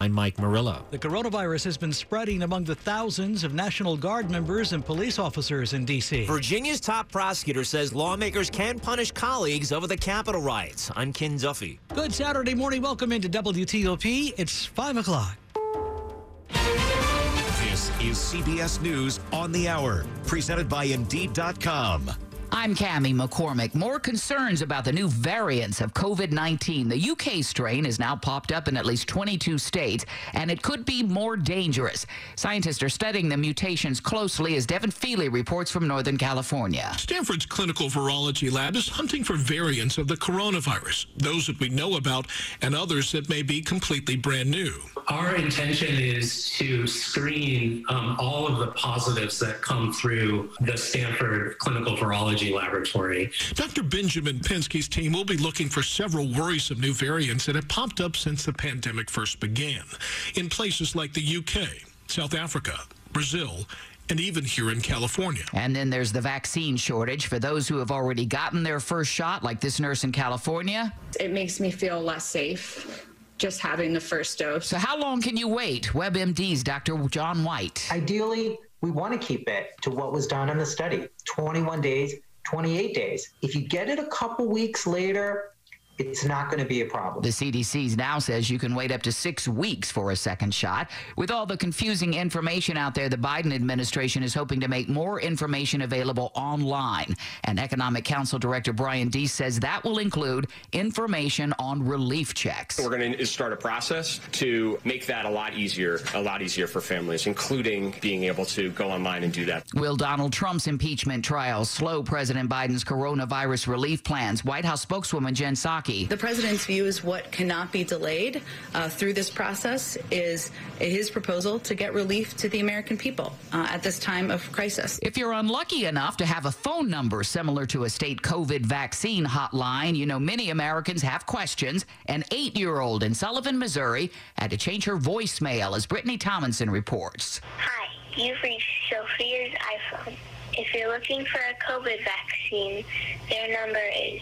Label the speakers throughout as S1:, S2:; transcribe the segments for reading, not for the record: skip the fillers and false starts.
S1: I'm Mike Murillo.
S2: The coronavirus has been spreading among the thousands of National Guard members and police officers in D.C.
S1: Virginia's top prosecutor says lawmakers can punish colleagues over the Capitol riots. I'm Ken Duffy.
S2: Good Saturday morning. Welcome into WTOP. It's 5 o'clock.
S3: This is CBS News on the Hour, presented by Indeed.com.
S4: I'm Cammie McCormick. More concerns about the new variants of COVID-19. The UK strain has now popped up in at least 22 states, and it could be more dangerous. Scientists are studying the mutations closely, as Devin Feely reports from Northern California.
S5: Stanford's clinical virology lab is hunting for variants of the coronavirus, those that we know about and others that may be completely brand new.
S6: Our intention is to screen all of the positives that come through the Stanford clinical virology laboratory.
S5: Dr. Benjamin Pinsky's team will be looking for several worrisome new variants that have popped up since the pandemic first began in places like the UK, South Africa, Brazil, and even here in California.
S4: And then there's the vaccine shortage for those who have already gotten their first shot, like this nurse in California.
S7: It makes me feel less safe just having the first dose.
S4: So how long can you wait? WebMD's Dr. John White.
S8: Ideally, we want to keep it to what was done in the study, 21 days, 28 days. If you get it a couple weeks later, it's not going to be a problem.
S4: The CDC now says you can wait up to 6 weeks for a second shot. With all the confusing information out there, the Biden administration is hoping to make more information available online. And Economic Council Director Brian Deese says that will include information on relief checks.
S9: We're going to start a process to make that a lot easier for families, including being able to go online and do that.
S4: Will Donald Trump's impeachment trial slow President Biden's coronavirus relief plans? White House spokeswoman Jen Psaki.
S10: The president's view is what cannot be delayed through this process is his proposal to get relief to the American people at this time of crisis.
S4: If you're unlucky enough to have a phone number similar to a state COVID vaccine hotline, you know many Americans have questions. An 8-year-old in Sullivan, Missouri had to change her voicemail, as Brittany Tomlinson reports.
S11: Hi, you've reached Sophia's iPhone. If you're looking for a COVID vaccine, their number is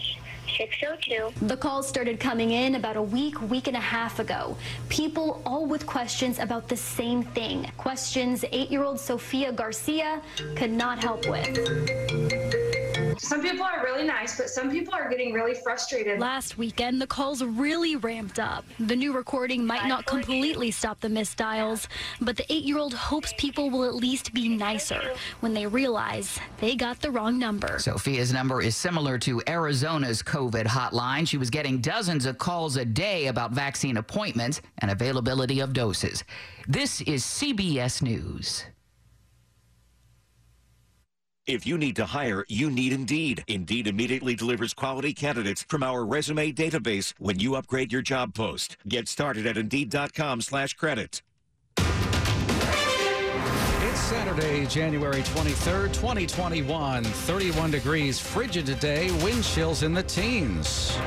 S11: 602.
S12: The calls started coming in about a week and a half ago. People all with questions about the same thing. Questions 8-year-old Sophia Garcia could not help with.
S13: Some people are really nice, but some people are getting really frustrated.
S12: Last weekend, the calls really ramped up. The new recording might not completely stop the missed dials, but the 8-year-old hopes people will at least be nicer when they realize they got the wrong number.
S4: Sophia's number is similar to Arizona's COVID hotline. She was getting dozens of calls a day about vaccine appointments and availability of doses. This is CBS News.
S3: If you need to hire, you need Indeed. Indeed immediately delivers quality candidates from our resume database when you upgrade your job post. Get started at Indeed.com/credit.
S14: It's Saturday, January 23rd, 2021. 31 degrees, frigid today, wind chills in the teens.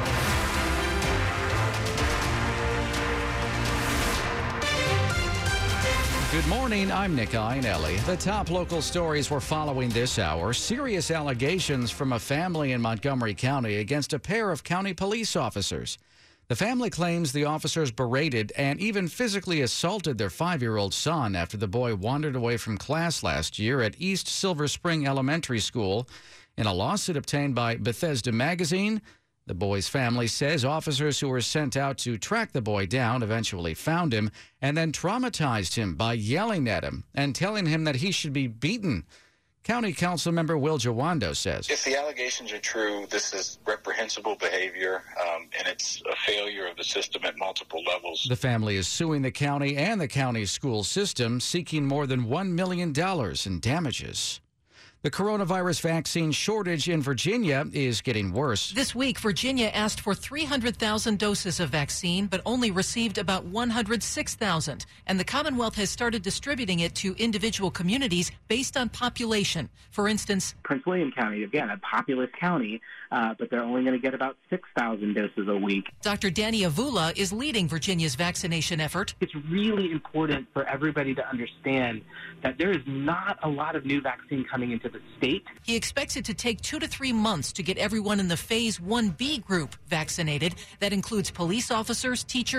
S14: Good morning, I'm Nick Iannelli. The top local stories we're following this hour. Serious allegations from a family in Montgomery County against a pair of county police officers. The family claims the officers berated and even physically assaulted their 5-year-old son after the boy wandered away from class last year at East Silver Spring Elementary School. In a lawsuit obtained by Bethesda Magazine, the boy's family says officers who were sent out to track the boy down eventually found him and then traumatized him by yelling at him and telling him that he should be beaten. County Council member Will Jawando says,
S15: if the allegations are true, this is reprehensible behavior, and it's a failure of the system at multiple levels.
S14: The family is suing the county and the county school system, seeking more than $1 million in damages. The coronavirus vaccine shortage in Virginia is getting worse.
S16: This week, Virginia asked for 300,000 doses of vaccine, but only received about 106,000. And the Commonwealth has started distributing it to individual communities based on population. For instance,
S17: Prince William County, again, a populous county, but they're only going to get about 6,000 doses a week.
S16: Dr. Danny Avula is leading Virginia's vaccination effort.
S17: It's really important for everybody to understand that there is not a lot of new vaccine coming into the state.
S16: He expects it to take 2 to 3 months to get everyone in the Phase 1B group vaccinated. That includes police officers, teachers,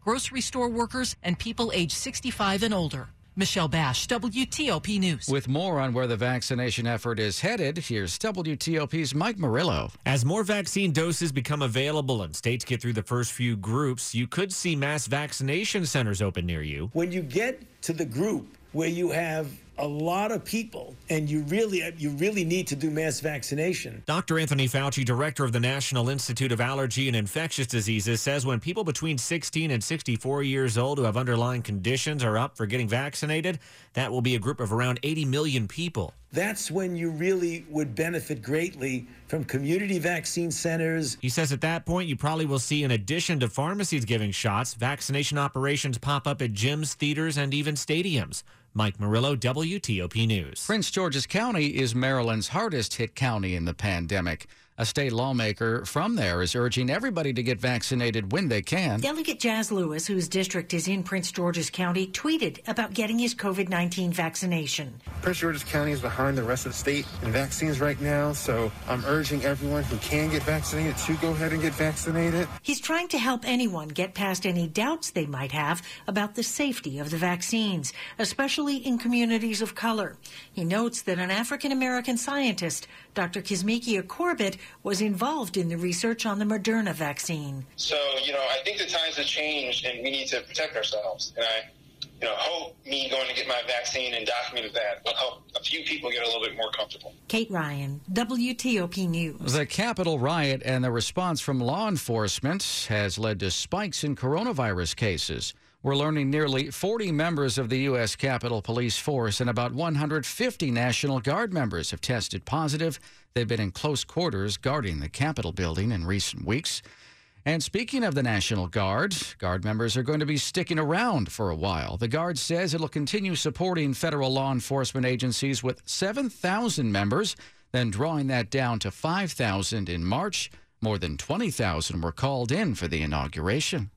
S16: grocery store workers, and people age 65 and older. Michelle Bash, WTOP News.
S14: With more on where the vaccination effort is headed, here's WTOP's Mike Murillo.
S1: As more vaccine doses become available and states get through the first few groups, you could see mass vaccination centers open near you.
S18: When you get to the group where you have a lot of people and you really need to do mass vaccination.
S1: Dr. Anthony Fauci, director of the National Institute of Allergy and Infectious Diseases, says when people between 16 and 64 years old who have underlying conditions are up for getting vaccinated, that will be a group of around 80 million people.
S18: That's when you really would benefit greatly from community vaccine centers.
S1: He says at that point, you probably will see, in addition to pharmacies giving shots, vaccination operations pop up at gyms, theaters, and even stadiums. Mike Murillo, WTOP News.
S14: Prince George's County is Maryland's hardest hit county in the pandemic. A state lawmaker from there is urging everybody to get vaccinated when they can.
S19: Delegate Jazz Lewis, whose district is in Prince George's County, tweeted about getting his COVID-19 vaccination.
S20: Prince George's County is behind the rest of the state in vaccines right now, so I'm urging everyone who can get vaccinated to go ahead and get vaccinated.
S19: He's trying to help anyone get past any doubts they might have about the safety of the vaccines, especially in communities of color. He notes that an African-American scientist, Dr. Kizzmekia Corbett, was involved in the research on the Moderna vaccine.
S21: So, I think the times have changed and we need to protect ourselves. And I, hope me going to get my vaccine and documenting that will help a few people get a little bit more comfortable.
S19: Kate Ryan, WTOP News.
S14: The Capitol riot and the response from law enforcement has led to spikes in coronavirus cases. We're learning nearly 40 members of the U.S. Capitol Police Force and about 150 National Guard members have tested positive. They've been in close quarters guarding the Capitol building in recent weeks. And speaking of the National Guard, Guard members are going to be sticking around for a while. The Guard says it'll continue supporting federal law enforcement agencies with 7,000 members, then drawing that down to 5,000 in March. More than 20,000 were called in for the inauguration.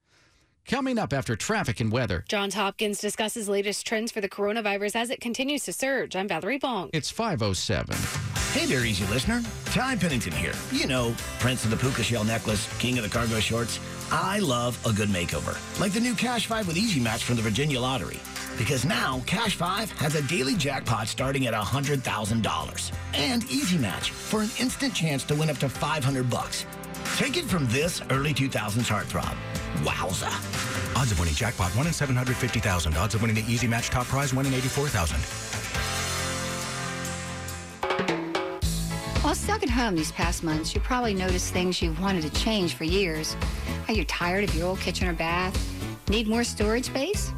S14: Coming up after traffic and weather.
S22: Johns Hopkins discusses latest trends for the coronavirus as it continues to surge. I'm Valerie Bong.
S14: It's 5:07.
S23: Hey there, easy listener. Ty Pennington here. Prince of the puka shell necklace, king of the cargo shorts. I love a good makeover. Like the new Cash 5 with Easy Match from the Virginia Lottery. Because now, Cash 5 has a daily jackpot starting at $100,000. And Easy Match for an instant chance to win up to $500. Take it from this early 2000s heartthrob. Wowza.
S24: Odds of winning jackpot 1 in 750,000. Odds of winning the Easy Match top prize 1 in 84,000.
S25: While stuck at home these past months, you probably noticed things you've wanted to change for years. Are you tired of your old kitchen or bath? Need more storage space?